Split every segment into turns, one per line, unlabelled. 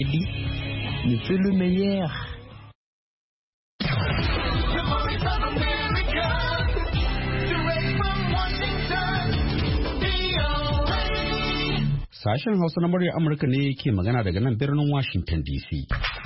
Mais c'est le meilleur.
Sashen Hausa na murya Amurka ne ke magana daga nan birnin Washington DC.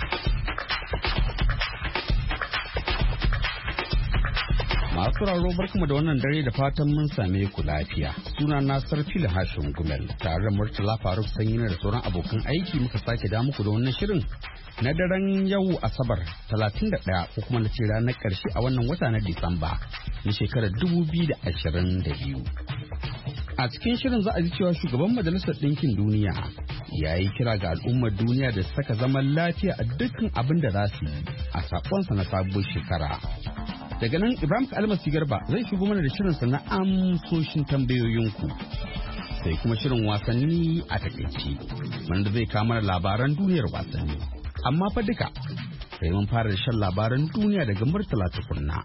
Masu raro barkamu da wannan dare da fatan mun same ku lafiya. Suna na Sarfila Hashim Gumel tare da Murtala Faruk Sanyi da sauran abokan aiki muka sake da muku da wannan shirin na daren yau Asabar 31 ko kuma na ce ranar karshe a wannan wata na Disamba na shekarar 2022. A cikin shirin za a ji cewa shugaban Majalisar Ɗinkin Duniya ya yi kira ga al'ummar duniya da saka zaman lafiya a dukkan abin da za su yi a sakonsa na sabuwar shekara. Daga nan Ibrahim Almasi Garba zai shigo mana da shirinsa na amsoshin tambayoyinku. Sai kuma shirin wasanni a takaice wanda zai kawo mana labaran duniyar wasanni. Amma fa duka sai mun fara da shan labaran duniya daga Murtala tukunna.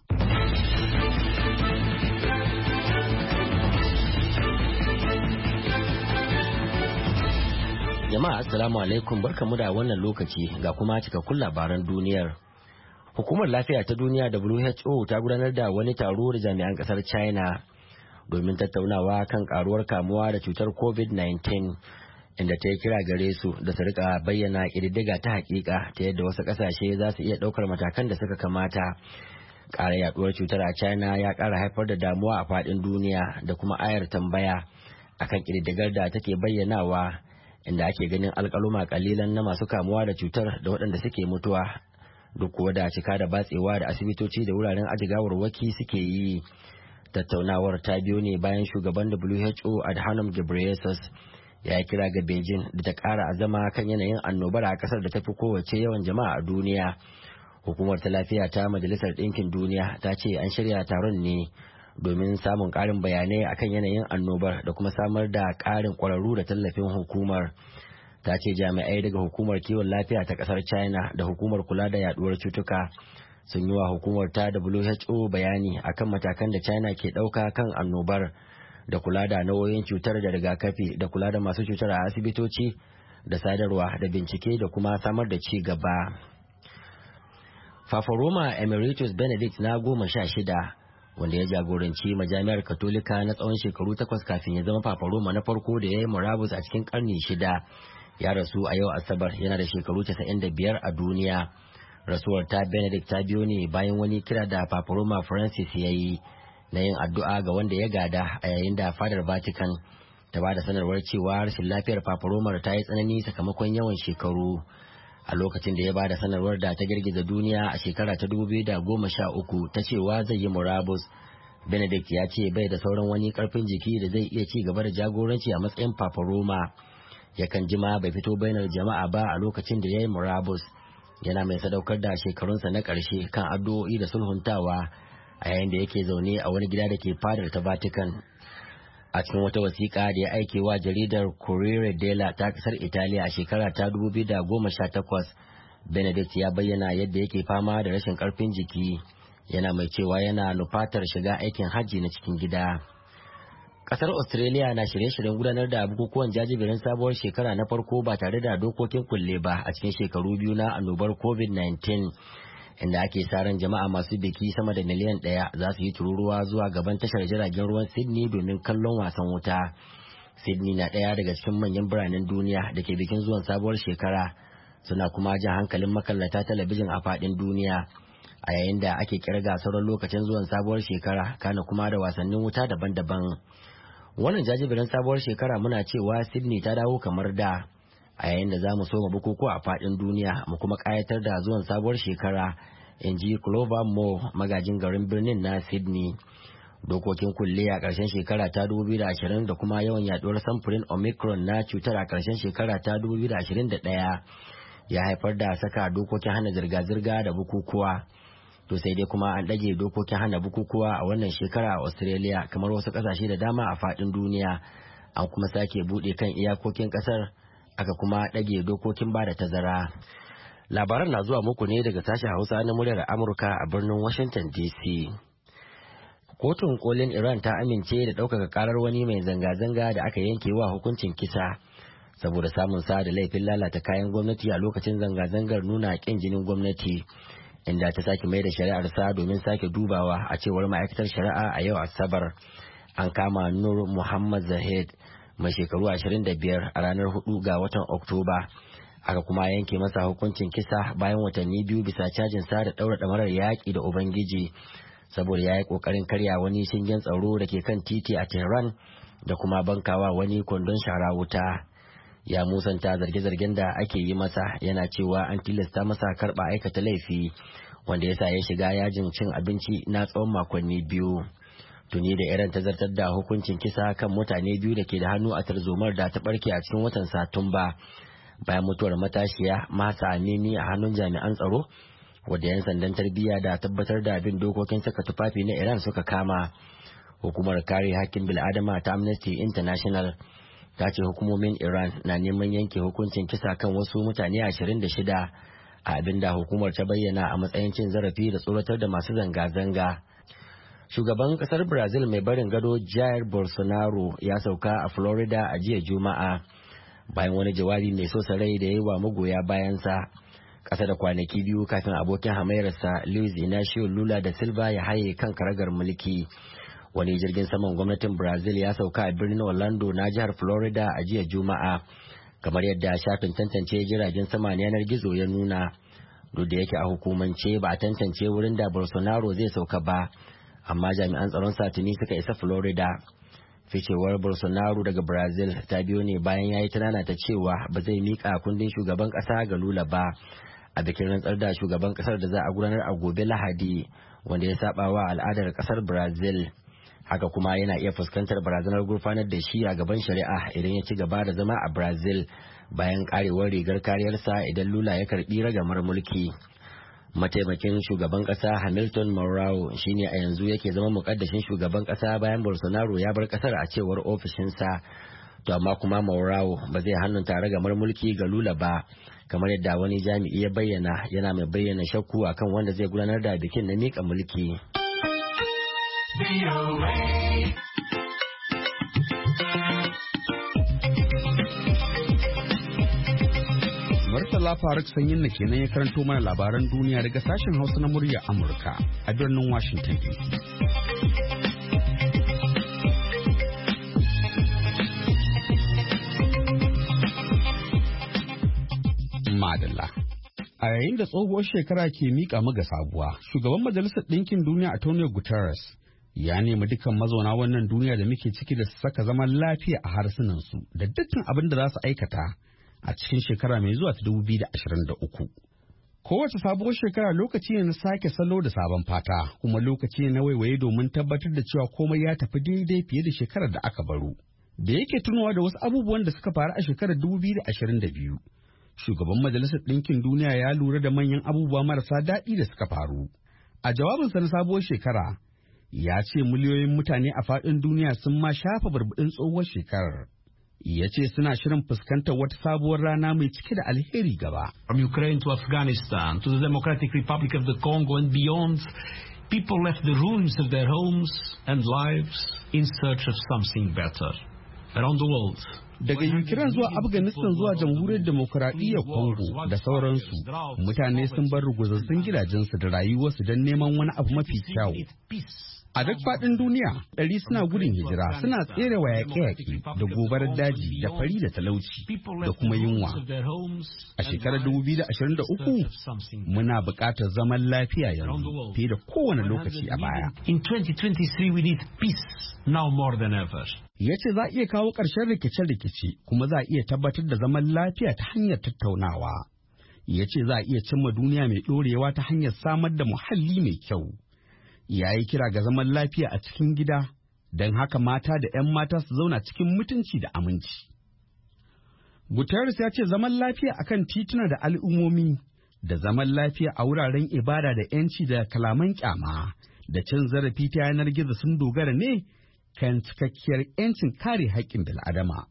Jama'a assalamu alaikum, barkamu da wannan lokaci ga kuma cikakkun labaran duniyar. Hukumar Lafiya ta Duniya WHO ta gudanar da wani taro da jami'an kasar China domin tattaunawa kan karuwar kamuwa da cutar COVID-19, inda ta yi kira gare su da su rika bayyana ƙididdiga ta hakika ta yadda wasu ƙasashe za su iya ɗaukar matakan da suka kamata. Ƙara yaduwar cutar a China ya ƙara haifar da damuwa a faɗin duniya da kuma ayar tambaya akan ƙididdigar da take bayyanawa, inda ake ganin alƙaluma ƙalilan na masu kamuwa da cutar da waɗanda suke mutuwa, duk kuwa da cika da batsewa da asibitoci da wuraren ajigawarwaki suke yi. Tattaunawar ta biyo ne bayan shugaban WHO Adhanom Ghebreyesus ya yi kira ga Beijing da ta ƙara azama kan yanayin annobar a ƙasar da ta fi kowace yawan jama'a a duniya. Hukumar ta lafiya ta Majalisar Ɗinkin Duniya ta ce an shirya taron ne domin samun ƙarin bayanai akan yanayin annobar da kuma samar da ƙarin ƙwararru da tallafin hukumar. Ta ce jami'ai daga hukumar kiwon lafiya ta ƙasar China da hukumar kula da yaduwar cutuka sun yi wa hukumar ta WHO bayani akan matakan da China ke ɗauka kan annobar da kula da nau'o'in cutar da rigakafi da kula da masu cutar a asibitoci da sadarwa da bincike da kuma samar da ci gaba. Papa Roma Emeritus Benedict na 16 wanda ya jagoranci majami'ar Katolika na tsawon shekaru 8 kafin ya zama Papa Roma na farko da ya yi murabus a cikin karni 6 ya rasu a yau Asabar yana da shekaru 95 a duniya. Rasuwar ta Benedict ta biyo ne bayan wani kira da Papa Roma Francis ya yi na yin addu'a ga wanda ya gada a yayin da fadar Vatican ta ba da sanarwar cewa rashin lafiyar Papa Roma ta yi tsanani sakamakon yawan shekaru. A lokacin da ya ba da sanarwar da ta girgiza duniya a shekara ta 2013 ta cewa zai yi murabus, Benedict ya ce bai da sauran wani karfin jiki da zai iya ci gaba da jagoranci a matsayin Papa Roma. Yakan jima bai fito bainar jama'a ba a lokacin da ya yi murabus, yana mai sadaukar da shekarunsa na ƙarshe kan addu'o'i da sulhuntawa a yayin da yake zaune a wani gida da ke fadar ta Vatican. A cikin wata wasiƙa da ya aike wa jaridar Corriere della ta ƙasar Italiya a shekara ta 2018, Benedict ya bayyana yadda yake fama da rashin ƙarfin jiki, yana mai cewa yana nufatar shiga aikin hajji na cikin gida. Ƙasar Australia na shirye-shiryen gudanar da bukukuwan jajiberin sabuwar shekara na farko ba tare da dokokin kulle ba a cikin shekaru biyu na annobar COVID-19. Inda ake sa ran jama'a masu biki sama da miliyan 1 za su yi tururuwa zuwa gaban tashar jiragen ruwan Sydney domin kallon wasan wuta. Sydney na ɗaya daga cikin manyan biranen duniya da ke bikin zuwan sabuwar shekara, suna kuma jan hankalin makallata talabijin a faɗin duniya a yayin da ake kirga sauran lokacin zuwan sabuwar shekara, kana kuma da wasannin wuta daban-daban. Wannan jajiberin sabuwar shekara muna cewa Sydney ta dawo kamar da, a yayin da za mu soma bukukuwa a faɗin duniya mu kuma ƙayatar da zuwan sabuwar shekara, in ji Clover Moore, magajin garin birnin na Sydney. Dokokin kulle a ƙarshen shekara ta 2020 da kuma yawan yaduwar samfurin Omicron na cutar a ƙarshen shekara ta 2021 ya haifar da saka dokokin hana zirga-zirga da bukukuwa. To sai dai kuma an ɗage dokokin hana bukukuwa a wannan shekara a Australia kamar wasu ƙasashe da dama a faɗin duniya. An kuma sake buɗe kan iyakokin ƙasar, aka kuma ɗage dokokin ba da tazara. Labaran na zuwa muku ne daga sashen Hausa na muryar Amurka a birnin Washington DC. Kotun kolin Iran ta amince da ɗaukaka karar wani mai zanga-zanga da aka yanke wa hukuncin kisa saboda samun sa da laifin lalata kayan gwamnati a lokacin zanga-zangar nuna ƙin jinin gwamnati, inda ta sake mai da shari'ar sa domin sake dubawa. A cewar ma'aikatar shari'a a yau Asabar an kama Nur Muhammad Zahid mai shekaru 25 a ranar 4 ga watan Oktoba. Aka kuma yanke masa hukuncin kisa bayan watanni 2 bisa cajin sa da ɗaura ɗamarar yaƙi da Ubangiji saboda ya yi ƙoƙarin karya wani shingen tsaro da ke kan titi a Tehran da kuma bankawa wani kwandon shara wuta. Ya musanta zarge-zargen da ake yi masa, yana cewa an tilasta masa karɓa aikata laifi wanda ya sa ya shiga yajin cin abinci na tsawon makonni 2. Tuni da Iran ta zartar da hukuncin kisa kan mutane 2 da ke da hannu a tarzomar da ta barke a cikin watan Satumba bayan mutuwar matashiya Mahsa Amini a hannun jami'an tsaro, wadda 'yan sandan tarbiyya da tabbatar da bin dokokin saka tufafi na Iran suka kama. Hukumar kare hakkin bil'adama ta Amnesty International ta ce hukumomin Iran na neman yanke hukuncin kisa kan wasu mutane 26 a abin da hukumar ta bayyana a matsayin cin zarafi da tsoratar da masu zanga-zanga. Shugaban kasar Brazil mai barin gado Jair Bolsonaro ya sauka a Florida a jiya Juma'a bayan wani jawabi mai sosa rai da ya yi wa magoya bayansa, ƙasa da kwanaki 2 kafin abokin hamayyarsa Luiz Inacio Lula da Silva ya haye kan karagar mulki. Wani jirgin saman gwamnatin Brazil ya sauka a birnin Orlando na jihar Florida a jiya Juma'a, kamar yadda shafin tantance jiragen sama na yanar gizo ya nuna. Duk da yake a hukumance ba a tantance wurin da Bolsonaro zai sauka ba, amma jami'an tsaron satini suka isa Florida. Ficewar Bolsonaro daga Brazil ta biyo ne bayan ya yi ta cewa ba zai miƙa kundin shugaban ƙasa ga Lula ba a bikin rantsar da shugaban ƙasar da za a gudanar a gobe Lahadi, wanda ya saba wa al'adar ƙasar Brazil. Haka kuma yana iya fuskantar barazanar gurfanar da shi a gaban shari'a idan ya ci gaba da zama a Brazil bayan karewar rigar kariyarsa idan Lula ya karbi ragamar mulki. Mataimakin shugaban kasa Hamilton Mourão shine a yanzu yake zama mukaddashin shugaban kasa bayan Bolsonaro ya bar kasar a cewar ofishinsa. To amma kuma Mourão ba zai hannunta ragamar mulki ga Lula ba, kamar yadda wani jami'i ya bayyana, yana mai bayyana shakku akan wanda zai gudanar da bikin na mika mulki.
Murtala Faruk Sanyin na kenan ya karanto mana labaran duniya daga sashen Hausa na murya Amurka a birnin Washington DC. Madalla. A yayin da tsohuwar shekara ke miƙa maga sabuwa, shugaban Majalisar Ɗinkin Duniya Antonio Guterres ya nemi dukkan mazauna wannan duniya da muke ciki da su saka zaman lafiya a harsunansu da dukkan abin da za su aikata a cikin shekara mai zuwa ta 2023. Kowace sabuwar shekara lokaci ne na sake salo da sabon fata, kuma lokaci ne na waiwaye domin tabbatar da cewa komai ya tafi daidai fiye da shekarar da aka baro. Da yake tunawa da wasu abubuwan da suka faru a shekarar 2022. Shugaban Majalisar Ɗinkin Duniya ya lura da manyan abubuwa marasa daɗi da suka faru. A jawabinsa na sabuwar shekara, ya ce miliyoyin mutane a faɗin duniya sun ma shafa burbuɗin tsohuwar shekarar. Ya ce suna shirin fuskantar wata sabuwar rana mai cike da alheri gaba.
From Ukraine to Afghanistan to the Democratic Republic of the Congo and beyond, people left the ruins of their homes and lives in search of something better. Around the world,
daga Ukraine zuwa Afghanistan zuwa Jamhuriyar Demokuraɗiyyar Congo da sauransu, mutane sun bar ruguzassun gidajensu da rayuwarsu don neman wani abu mafi kyau. A duk faɗin duniya, ɗari suna gudun hijira, suna tsere wa yaƙe-yaƙe da gobarar daji da fari da talauci da kuma yunwa. A shekarar 2023, muna buƙatar zaman lafiya yanzu fiye da kowane lokaci a baya.
In 2023, we need peace now more than ever.
Ya ce za a iya kawo ƙarshen rikice-rikice kuma za a iya tabbatar da zaman lafiya ta hanyar tattaunawa. Ya ce za a iya cimma duniya mai ɗorewa ta hanyar samar da muhalli mai kyau. Ya yi kira ga zaman lafiya a cikin gida, don haka mata da 'yan mata su zauna cikin mutunci da aminci. Guterres ya ce zaman lafiya akan tituna da al'ummomi, da zaman lafiya a wuraren ibada da 'yanci da kalaman kyama, da cin zarafi ta yanar gizo sun dogara ne kan cikakkiyar 'yancin kare haƙƙin bil'adama.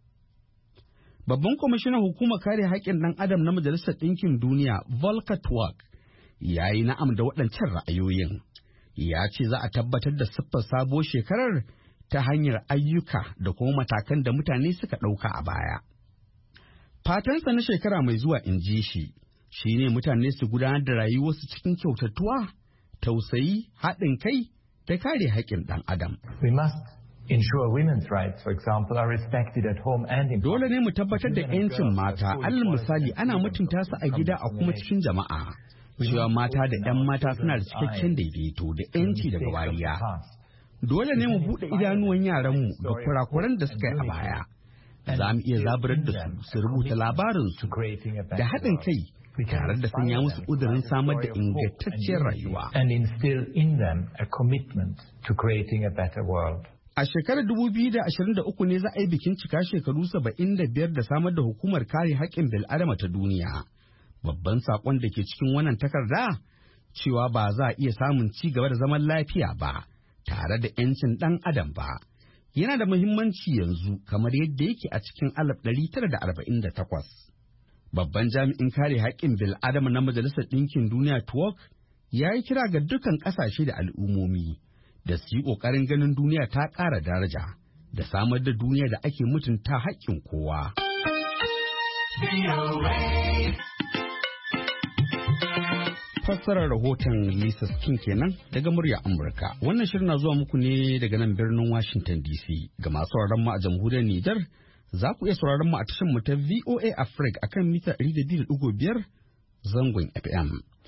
Babban kwamishinan hukumar kare haƙƙin ɗan adam na Majalisar Ɗinkin Duniya, Volker Turk, ya yi na'am da waɗancan ra'ayoyin. Ya ce za a tabbatar da siffar sabuwar shekarar ta hanyar ayyuka da kuma matakan da mutane suka ɗauka a baya. Fatansa na shekara mai zuwa in ji shi ne mutane su gudanar da rayuwarsu cikin kyautatuwa, tausayi, haɗin kai da kare haƙƙin ɗan adam. Dole ne mu tabbatar da 'yancin mata, alal misali ana mutunta su a gida a kuma cikin jama'a. Cewa mata da 'yan mata suna da cikakken daidaito da 'yanci daga wariya. Dole ne mu buɗe idanuwan yaranmu ga kurakuran da suka yi a baya. Za mu iya zaburar da su rubuta labarinsu da haɗin kai tare da sanya musu ƙudurin samar da ingantacciyar rayuwa. A shekarar 2023 ne za a yi bikin cika shekaru 75 da samar da hukumar kare haƙƙin bil'adama ta duniya. Babban saƙon da ke cikin wannan takarda cewa ba za a iya samun ci gaba da zaman lafiya ba tare da 'yancin ɗan adam ba. Yana da muhimmanci yanzu kamar yadda yake a cikin 1948. Babban jami'in kare haƙƙin bil'adama na Majalisar Ɗinkin Duniya TUWAC ya yi kira ga dukkan ƙasashe da al'ummomi da su yi ƙoƙarin ganin duniya ta ƙara daraja da samar da duniya da ake mutunta haƙƙin kowa. Fassarar rahoton Lisa Skin kenan daga murya Amurka. Wannan shirin na zuwa muku ne daga nan birnin Washington DC. Ga masu sauraron mu a jamhuriyar Nijar, za ku iya sauraron mu a tashar mu ta VOA Africa akan mita 102.5 zangon FM.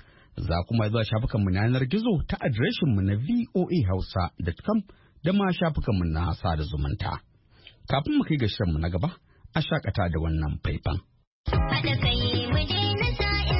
Za kuma zuwa shafukan mu na yanar gizo ta adireshin mu na voahausa.com da ma shafukan mu na sada zumunta. Kafin mu kai ga shirin mu na gaba, a shakata da wannan faifan. Haɗa kai mu daina sa'in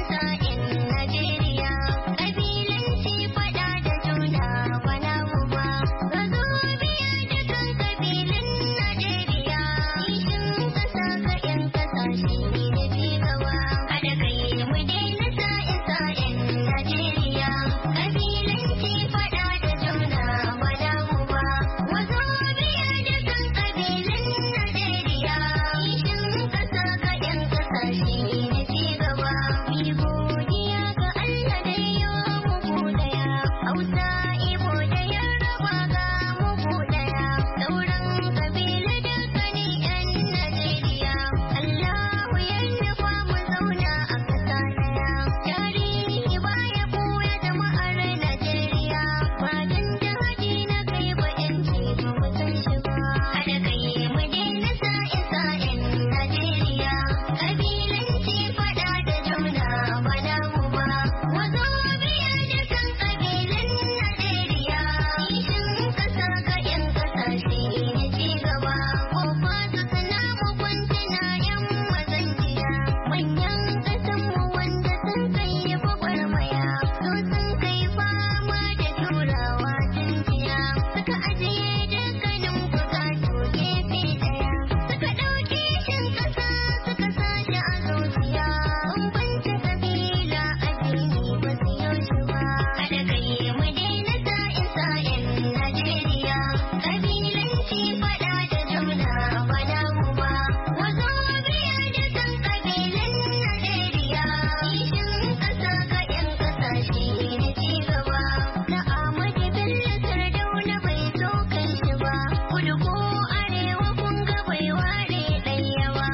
Najeriya, ƙabilanci faɗa da juna bana uba. Ka zo biyar da kan ƙabilun Najeriya, kishin ƙasa ka 'yan ƙasashe da ci gaba. Haɗa kai mu daina sa'in Najeriya, ƙabilanci faɗa da juna bana uba. Ka zo biyar da kan ƙabilun Najeriya, kishin ƙasa ka 'yan ƙasashe da ci gaba. Ni godiya ga Allah da yawa muku daya, Hausa, Igbo da Yarbawa ga muku daya, sauran kabilu dukkanin 'yan Najeriya. Allahu ya nufa mu zauna a ƙasa daya. Tarihi baya ɓoye jama'ar Najeriya, ba dan daji na kai ba 'yanci ba mu san shi ba. Haɗa kai mu daina sa'in Najeriya, ƙabilanci faɗa da juna bana uba. Wazo biyar da kan ƙabilun Najeriya, kishin ƙasa ga 'yan ƙasashe da ci gaba. Kofa su suna makwancina 'yan mazanjiya, manyan ƙasanmu wanda sun kai gwagwarmaya, su sun kai fama da turawa jiya. Suka ajiye dukkanin bukatu gefe ɗaya, suka ɗauke shin ƙasa suka sashi a zuciya. Bambanta kabila addini ba su yi shi ba. Haɗa kai mu daina sa'in Najeriya, ƙabilanci faɗa da juna bana uba. Wazo biyar da kan ƙabilun Najeriya, kishin ƙasa ga 'yan ƙasashe da ci gaba. Da Ahmadu Bello Sardauna bai so kan shi ba, kudu ko arewa kun ga bai ware ɗaya ba.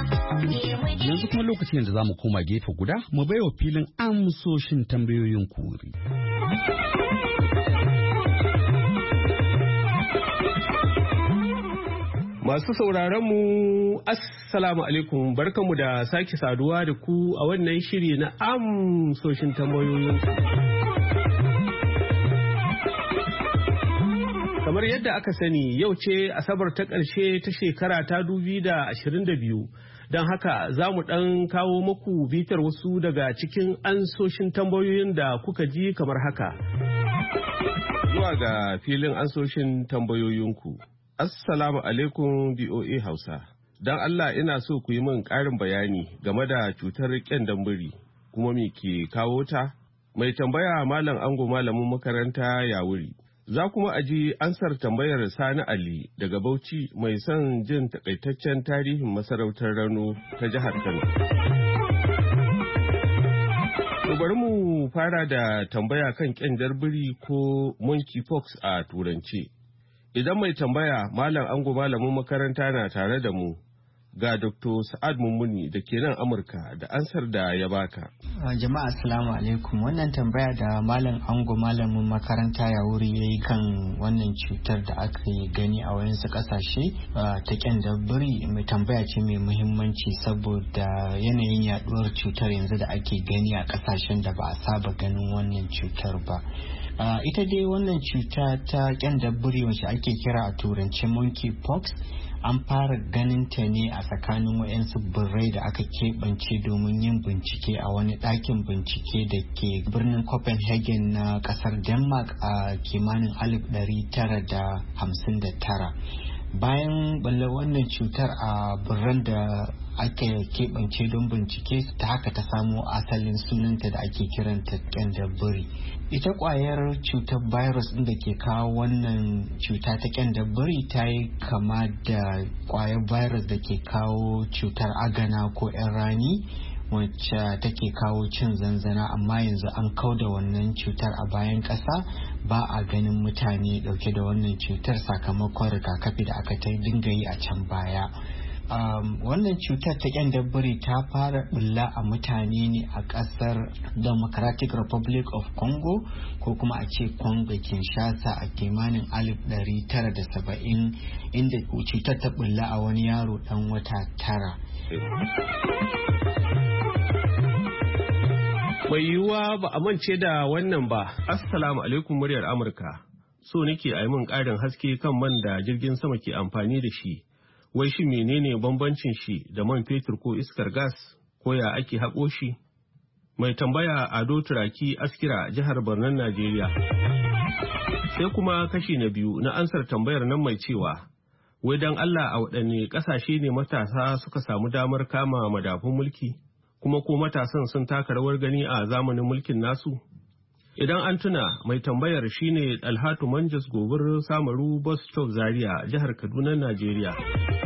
Yanzu kuma lokacin da za mu koma gefe guda mu baiwa filin amsoshin tambayoyin kuri.
Masu sauraron mu Assalamu alaikum, barkanmu da sake saduwa da ku a wannan shiri na amsoshin tambayoyin. Kamar yadda aka sani, yau ce Asabar ta ƙarshe ta shekara ta 2022, don haka za mu ɗan kawo muku bitar wasu daga cikin ansoshin tambayoyin da kuka ji kamar haka. Zuwa ga filin ansoshin tambayoyinku. Assalamu alaikum BOA Hausa. Don Allah ina so ku yi min ƙarin bayani game da cutar ƙyandambiri, kuma me ke kawo ta? Mai tambaya Malam Ango malamin makaranta ya wuri. Za kuma aji ansar tambayar Sani Ali daga Bauchi mai son jin takaitaccen tarihin masarautar Rano ta jihar Kano. To bari mu fara da tambaya kan ƙyandambiri ko monkeypox a turance. Idan mai tambaya Malam Ango malamin makaranta na tare da mu, ga Dr. Sa'ad Mummuni da ke nan Amurka da ansar da ya baka.
Jama'a assalamu alaikum. Wannan tambaya da Malam Ango malamin makaranta ya wuri ya yi kan wannan cutar da aka yi gani a wayansu kasashe ta kyandabiri mai tambaya ce mai muhimmanci saboda yanayin yaduwar cutar yanzu da ake gani a kasashen da ba a saba ganin wannan cutar ba. Ita dai wannan cuta ta kyandabiri wacce ake kira a turance monkeypox an fara ganin ta ne a tsakanin wayansu birrai da aka keɓance domin yin bincike a wani ɗakin bincike da ke birnin Copenhagen na ƙasar Denmark a kimanin 1959. Bayan balle wannan cutar a birran da aka keɓance don bincike ta haka ta samo asalin sunanta da ake kiranta kyandabiri. Ita kwayar cutar virus ɗin da ke kawo wannan cuta ta kyandabiri ta yi kama da kwayar virus da ke kawo cutar agana ko 'yan rani wacce take kawo cin zanzana, amma yanzu an kauda wannan cutar a bayan ƙasa, ba a ganin mutane ɗauke da wannan cutar sakamakon rigakafi da aka ta dinga yi a can baya. Wannan cutar ta kyandabiri ta fara bulla a mutane ne a kasar Democratic Republic of Congo ko kuma a ce Congo Kinshasa a kimanin 1970, inda cutar ta bulla a wani yaro dan wata 9.
Mai yiwuwa ba a mance da wannan ba. Assalamu alaikum muryar Amurka. So nake a yi min ƙarin haske kan man da jirgin sama ke amfani da shi. Wai shi menene bambancin shi da man fetur ko iskar gas, ko ya ake haƙo shi? Mai tambaya Ado Turaki Askira, jihar Barnan, Najeriya. Sai kuma kashi na biyu na ansar tambayar nan mai cewa, wai dan Allah a waɗanne ƙasashe ne matasa suka samu damar kama madafun mulki, kuma ko matasan sun taka rawar gani a zamanin mulkin nasu? Idan an tuna, mai tambayar shine Alhatu Manjas Gobir Samaru Bus Stop Zaria, jihar Kaduna, Najeriya.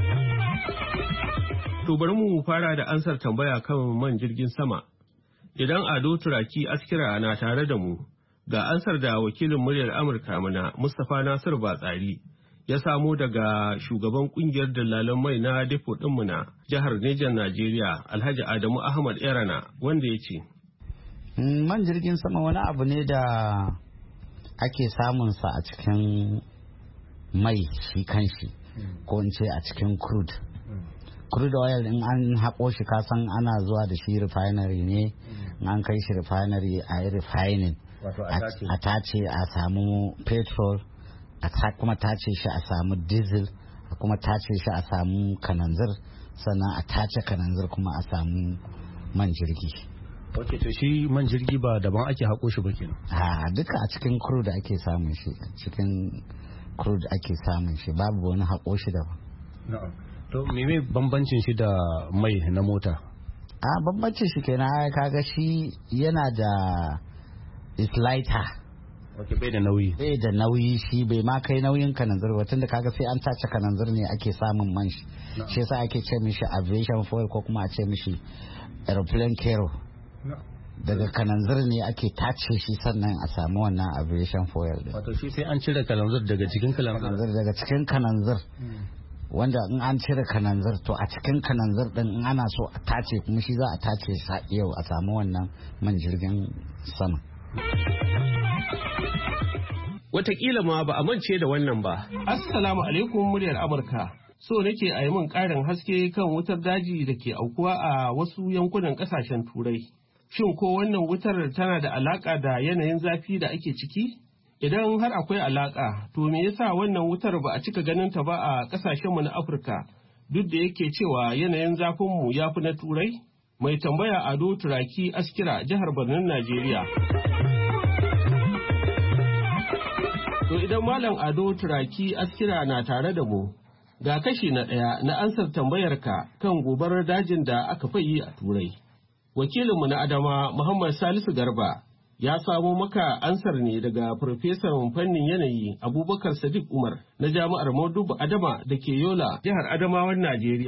To bari mu fara da ansar tambaya kan man jirgin sama. Idan Ado Turaki Askira na tare da mu, ga ansar da wakilin muryar Amurka mana Mustapha Nasir Batsari ya samo daga shugaban kungiyar dalalan mai na depo ɗinmu na jihar Nejan, Najeriya, Alhaji Adamu Ahmad Erana, wanda ya ce,
man jirgin sama wani abu ne da ake samunsa a cikin mai shi kanshi, ko in ce a cikin crude oil. In an haƙo shi kasan ana zuwa da shi refinery ne, an kai shi refinery a yi refining, a tace a samu petrol, a kuma tace shi a samu diesel, a kuma tace shi a samu kananzir, sannan a tace kananzir kuma a samu man jirgi.
Ok, to shi man jirgi ba daban ake haƙo shi ba kenan?
Duka a cikin crude ake samun shi, cikin crude ake samun shi, babu wani haƙo shi daban.
Na'am. To me bambancin shi da mai na mota?
Bambancin shi kenan, kaga shi yana da is lighter.
Ok, bai da nauyi.
Bai da nauyi, shi bai ma kai nauyin kananzir ba, tunda kaga sai an tace kananzir ne ake samun man shi. Shi yasa ake ce mishi aviation fuel ko kuma a ce mishi aeroplane kero. Daga kananzir ne ake tace shi sannan a samu wannan aviation fuel din.
Wato shi sai an cire kananzir daga cikin kananzir.
Daga cikin kananzir. Wanda in an cire kananzir, to a cikin kananzir din in ana so a tace kuma shi za a tace yau a samu wannan man jirgin sama.
Wataƙila ma ba a mance da wannan ba. Assalamu alaikum muryar Amurka. So nake a yi min ƙarin haske kan wutar daji da ke aukuwa a wasu yankunan ƙasashen Turai. Shin ko wannan wutar tana da alaƙa da yanayin zafi da ake ciki? Idan har akwai alaƙa, to me yasa wannan wutar ba a cika ganin ta ba a ƙasashenmu na Afirka, duk da yake cewa yanayin zafinmu ya fi na Turai? Mai tambaya Ado Turaki Askira, jihar Barnan, Najeriya. To idan Malam Ado Turaki Askira na tare da mu, ga kashi na ɗaya na ansar tambayarka kan gobarar dajin da aka fayi a Turai. Wakilinmu na Adama, Muhammad Salisu Garba, ya samo maka ansar ne daga farfesan fannin yanayi Abubakar Sadiq Umar na Jami'ar Modubu Adama da ke Yola, jihar Adamawan Najeriya.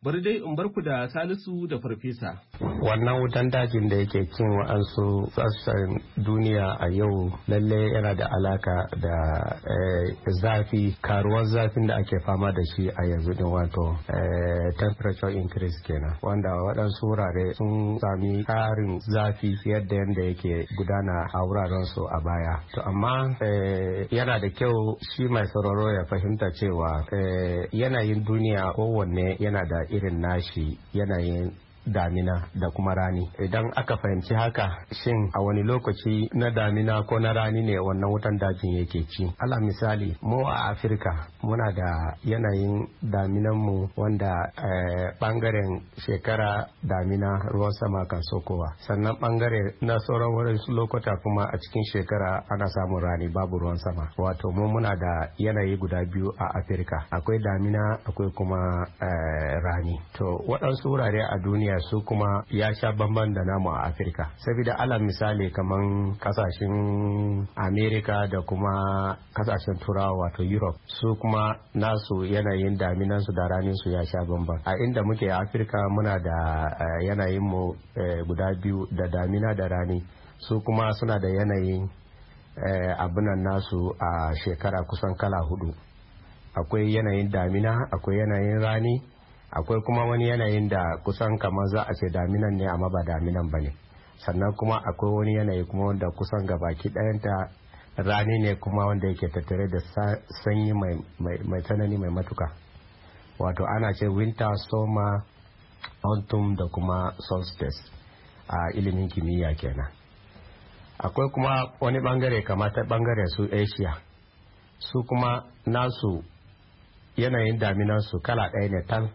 Bari dai in barku da Salisu da Farfesa.
Wannan wutan dajin da yake cin wa'ansu sassan duniya a yau lalle yana da alaka da zafi, karuwar zafin da ake fama da shi a yanzu din, wato temperature increase kenan, wanda waɗansu wurare sun sami ƙarin zafi yadda yake gudana a wuraren su a baya. To amma yana da kyau shi mai sauraro ya fahimta cewa yanayin duniya kowanne yana da irin nashi yanayin damina da kuma rani. Idan aka fahimci haka, shin a wani lokaci na damina ko na rani ne wannan wutan dajin yake ci? Ala misali, mu a Afirka muna da yanayin daminan mu wanda bangaren shekara damina ruwan sama kan sokowa, sannan bangare na sauran wurin lokuta kuma a cikin shekara ana samun rani babu ruwan sama. Wato mu muna da yanayi guda biyu a Afirka, akwai damina akwai kuma rani. To waɗansu wurare a duniya su kuma ya sha bamban da namu a Afirka, saboda alal misali kaman kasashen Amerika da kuma kasashen Turawa wato Europe, su kuma nasu yanayin daminan su da ranin su ya sha bamban. A inda muke a Afirka muna da yanayin mu guda biyu da damina da rani, su kuma suna da yanayin abunan nasu a shekara kusan kala hudu. Akwai yanayin damina, akwai yanayin rani, akwai kuma wani yanayin da kusan kamar za a ce daminan ne amma ba daminan ba ne, sannan kuma akwai wani yanayi kuma wanda kusan gabaki ɗayanta rani ne kuma wanda yake tattare da sanyi mai tsanani mai matuka, wato ana ce winter, summer, autumn da kuma solstice a ilimin kimiyya kenan. Akwai kuma wani bangare kamar ta bangaren su Asia, su kuma nasu yanayin daminan su kala ɗaya ne tan.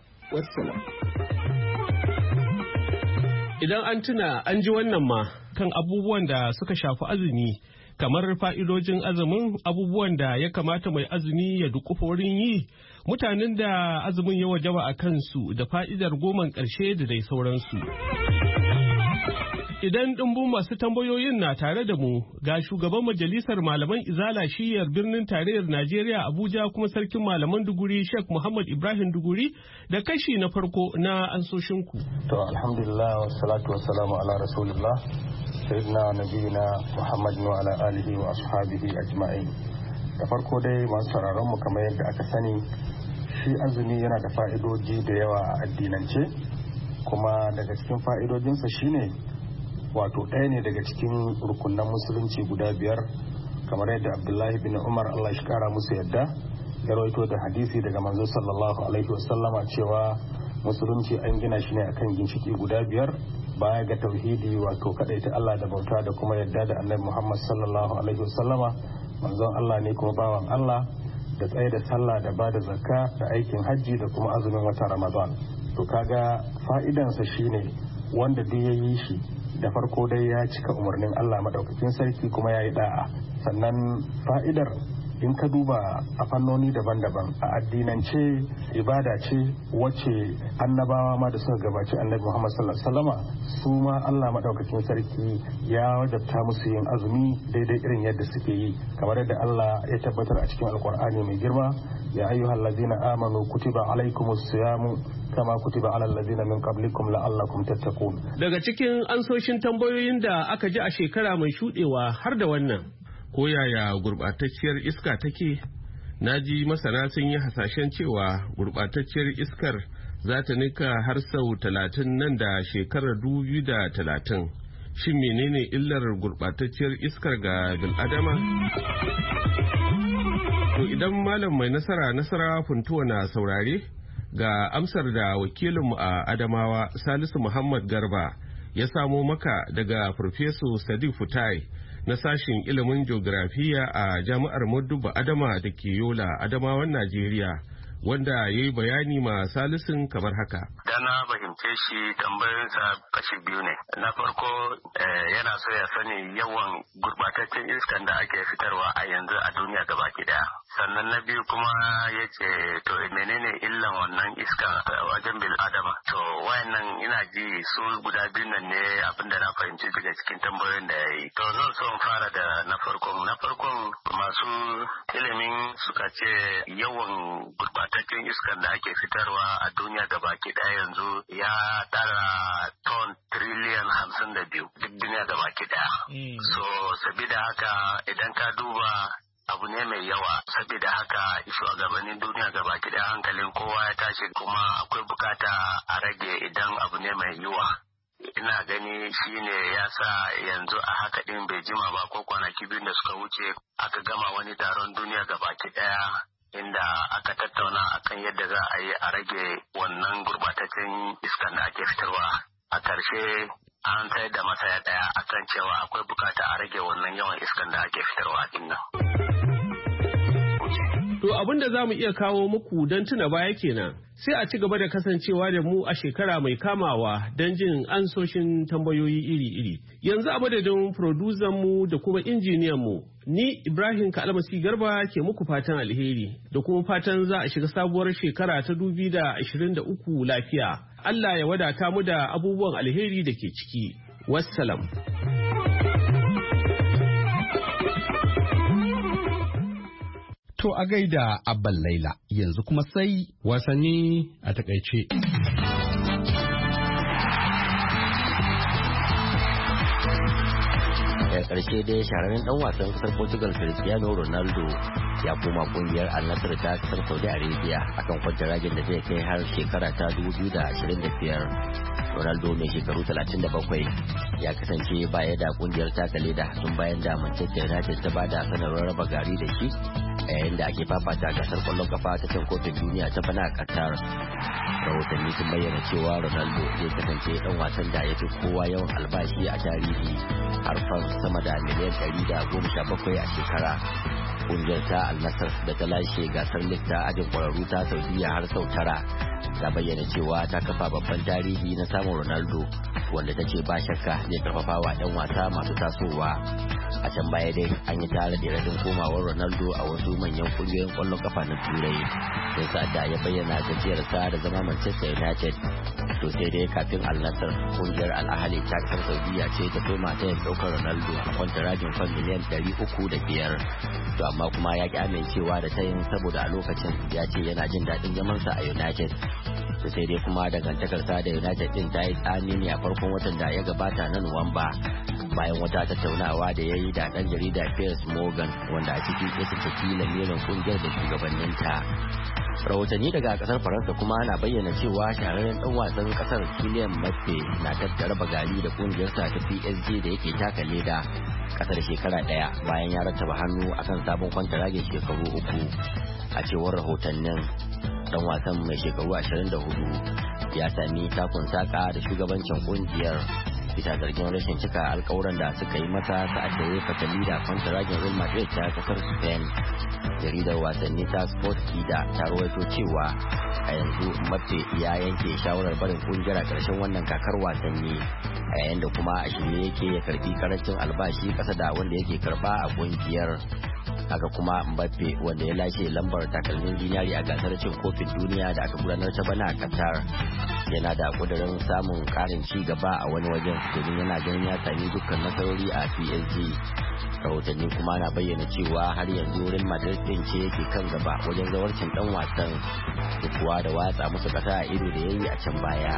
Idan an tuna an ji wannan ma kan abubuwan da suka shafi azumi, kamar fa'idojin azumin, abubuwan da ya kamata mai azumi ya dukufa wurin yi, mutanen da azumin ya wajaba a kansu da fa'idar goman ƙarshe da dai sauransu. Idan ɗumbun masu tambayoyin na tare da mu, ga shugaban majalisar malaman izala shiyar birnin tarayyar Najeriya Abuja kuma sarkin malaman Duguri Sheikh Muhammad Ibrahim Duguri da kashi na farko na ansoshinku.
To alhamdulillah wassalatu wassalamu ala rasulillah sayyidina nabiyina Muhammad wa ala alihi wa ashabihi ajma'in. Da farko dai masu sauraron mu kamar yadda aka sani, shi azumi yana da fa'idoji da yawa a addinance, kuma daga cikin fa'idojinsa shine wato ɗaya ne daga cikin rukunan musulunci guda biyar, kamar yadda Abdullahi bin Umar Allah shi kara musu yadda ya rawaito da hadisi daga manzo sallallahu alaihi wasallama cewa musulunci an gina shi ne akan ginshiki guda biyar, baya ga tauhidi wato kadaita Allah da bauta da kuma yadda da Annabi Muhammad sallallahu alaihi wasallama manzon Allah ne kuma bawan Allah, da tsaye da sallah da bada zakka da aikin hajji da kuma azumin watan Ramadan. To kaga fa'idansa shine wanda duk ya yi shi da farko dai ya cika umarnin Allah madaukakin sarki kuma ya yi da'a. Sannan fa'idar in ka duba a fannoni daban-daban a addinance ibada ce wacce annabawa ma da suka gabaci annabi Muhammad sallallahu alaihi wasallama su ma Allah madaukakin sarki ya wajabta musu yin azumi daidai irin yadda suke yi, kamar yadda Allah ya tabbatar a cikin alkur'ani mai girma, ya ayyuhal ladzina amanu kutiba alaikumus siyamu kama kutiba alal ladzina min qablikum la'allakum tattaqun.
Daga cikin ansoshin tambayoyin da aka ji a shekara mai shudewa har da wannan, ko yaya gurbatacciyar iska take? Na ji masana sun yi hasashen cewa gurbatacciyar iskar za ta nika har sau 30 nan da shekarar 2030. Shin menene illar gurbatacciyar iskar ga bil'adama? To idan malam mai nasara funtuwa na saurare, ga amsar da wakilinmu a Adamawa Salisu Muhammad Garba ya samo maka daga Farfeso Sadiq Futai na sashen ilimin geografiya a jami'ar Modubba Adama da ke Yola, Adamawan Najeriya, wanda ya yi bayani ma Salisun kamar haka.
Da na fahimce shi tambayoyinsa kashi biyu ne. Na farko yana so ya sani yawan gurbataccen iskan da ake fitarwa a yanzu a duniya gabaki daya. Sannan na biyu kuma ya ce to menene illan wannan iskan wajen bil adama. To wayannan ina ji su guda biyu nan ne abinda na fahimci daga cikin tambayoyin da ya yi. To zan so fara da na farkon. Na farkon masu ilimin suka ce yawan gurbataccen gurbataccen iskan da ake fitarwa a duniya gabaki ɗaya yanzu ya tara ton triliyan 52 duk duniya gabaki ɗaya. So sabida haka idan ka duba abu ne mai yawa, saboda haka shugabannin duniya gabaki ɗaya hankalin kowa ya tashi, kuma akwai bukata a rage idan abu ne mai yiwa. Ina gani shine ya sa yanzu a haka ɗin bai jima ba ko kwanaki biyu da suka wuce aka gama wani taron duniya gabaki ɗaya inda aka tattauna akan yadda za a yi a rage wannan gurbataccen iskan da ake fitarwa. A ƙarshe an sayar da masaya ɗaya akan cewa akwai bukata a rage wannan yawan iskan da ake fitarwa din nan.
To abin da za mu iya kawo muku don tuna baya kenan. Sai a ci gaba da kasancewa da mu a shekara mai kamawa don jin ansoshin tambayoyi iri-iri. Yanzu a madadin producer mu da kuma injiniyan mu, ni Ibrahim Kalmasi Garba ke muku fatan alheri da kuma fatan za a shiga sabuwar shekara ta 2023 lafiya. Allah ya wadata mu da abubuwan alheri da ke ciki. Wassalam.
To a gaida Abban Laila, yanzu kuma sai
wasanni a takaice.
Daga ƙarshe dai shahararren ɗan wasan ƙasar Portugal Cristiano Ronaldo ya koma ƙungiyar Al Nassr ta ƙasar Saudi Arabia akan kwantaragin da zai kai har shekara ta 2025. Ronaldo mai shekaru 37 ya kasance baya da ƙungiyar taka leda tun bayan da Manchester United ta bada sanarwar raba gari da shi yayin da ake fafata gasar kwallon kafa ta cin kofin duniya ta bana a Qatar. Rahotanni sun bayyana cewa Ronaldo zai kasance dan wasan da ya fi kowa yawan albashi a tarihi, har fan sama da miliyan 117 a shekara. Kungiyar ta Al Nassr da ta lashe gasar lig ta ajin kwararru ta Saudiya har sau 9 ta bayyana cewa ta kafa babban tarihi na samun Ronaldo, wanda ta ce ba shakka zai karfafa wa 'yan wasa masu tasowa. A can baya dai an yi tare da radin komawar Ronaldo a wasu manyan kungiyoyin kwallon kafa na Turai, sai sa'adda ya bayyana gajiyarsa da zama Manchester United. To sai dai kafin Al Nassr, kungiyar Al Ahly ta kasar Saudiya ce ta soma ta yin daukar Ronaldo a kwantaragin fan miliyan 305. To amma kuma ya ki amincewa da ta yin saboda a lokacin ya ce yana jin daɗin zamansa a United. To sai dai kuma dangantakarsa da United din ta yi tsami ne a farkon watan da ya gabata na Nuwamba, bayan wata tattaunawa da ya yi da ɗan jarida Piers Morgan, wanda a ciki ya tattaki lamirin kungiyar da shugabanninta. Rahotanni daga kasar Faransa kuma na bayyana cewa shahararren ɗan wasan kasar Kylian Mbappe na tattara bagari da kungiyarsa ta PSG da yake taka leda kasar shekara ɗaya bayan ya rattaba hannu akan sabon kwantaragin shekaru 3. A cewar rahotannin, dan wasan mai shekaru 24 ya sami takun saka da shugabancin kungiyar bisa zargin rashin cika alkawuran da suka yi masa sa'ad da ya fatali da kwantaragin Real Madrid ta kasar Spain. Jaridar wasanni ta Sportida ta rawaito cewa a yanzu Mbappe ya yanke shawarar barin kungiyar a ƙarshen wannan kakar wasanni, a yayin da kuma a shirye yake ya karbi karancin albashi kasa da wanda yake karba a kungiyar. Haka kuma Mbappe, wanda ya lashe lambar takalmin zinari a gasar cin kofin duniya da aka gudanar ta bana a Qatar, yana da kudirin samun karin ci gaba a wani wajen domin yana ganin ya sami dukkan nasarori a PSG. Rahotanni kuma na bayyana cewa har yanzu Real Madrid din ce yake kan gaba wajen zawarcin dan wasan, duk kuwa da watsa musu kasa a ido da yayi a can baya.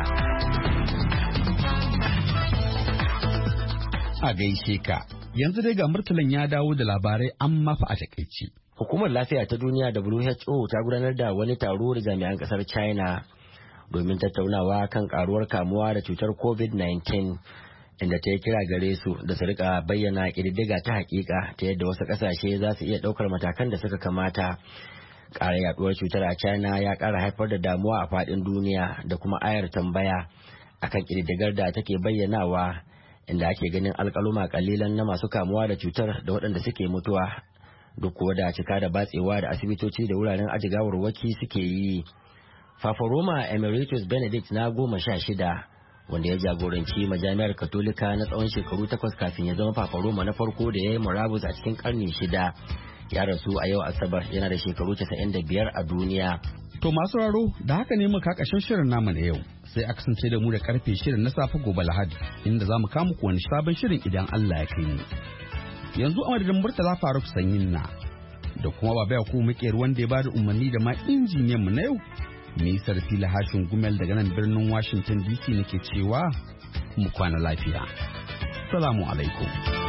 A gaishe ka. Yanzu dai ga Murtalan ya dawo da labarai an mafa a takaici.
Hukumar lafiya ta duniya WHO ta gudanar da wani taro da jami'an kasar China domin tattaunawa kan karuwar kamuwa da cutar COVID-19, inda ta yi kira gare su da su rika bayyana ƙididdiga ta hakika ta yadda wasu ƙasashe za su iya ɗaukar matakan da suka kamata. Ƙara yaduwar cutar a China ya ƙara haifar da damuwa a faɗin duniya da kuma ayar tambaya akan ƙididdigar da take bayyanawa, inda ake ganin alkaluma kalilan na masu kamuwa da cutar da waɗanda suke mutuwa, duk kuwa da cika da batsewa da asibitoci da wuraren aji gawarwaki suke yi. Fafaroma Emeritus Benedict na 16, wanda ya jagoranci majami'ar Katolika na tsawon shekaru 8 kafin ya zama Fafaroma na farko da ya yi murabus a cikin karni 6, ya rasu a yau Asabar yana da shekaru 95 a duniya.
To masu raro, da haka ne muka kashin shirin namu na yau, sai a kasance da mu da karfe 6 na safe gobe Lahadi, inda za mu kama ku wani sabon shirin idan Allah ya kai mu. Yanzu a madadin Murtala Faruk Sanyin na da kuma baba ya kuma makiyar wanda ya bada umarni da ma injiniyan mu na yau. Nisar fili hashin gumel daga nan birnin Washington DC nake cewa mu kwana lafiya. Salamu alaikum.